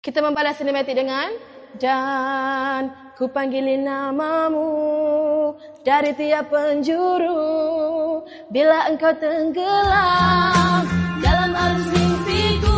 Kita membalas sinematik dengan dan ku panggilin namamu dari tiap penjuru bila engkau tenggelam dalam arus mimpiku.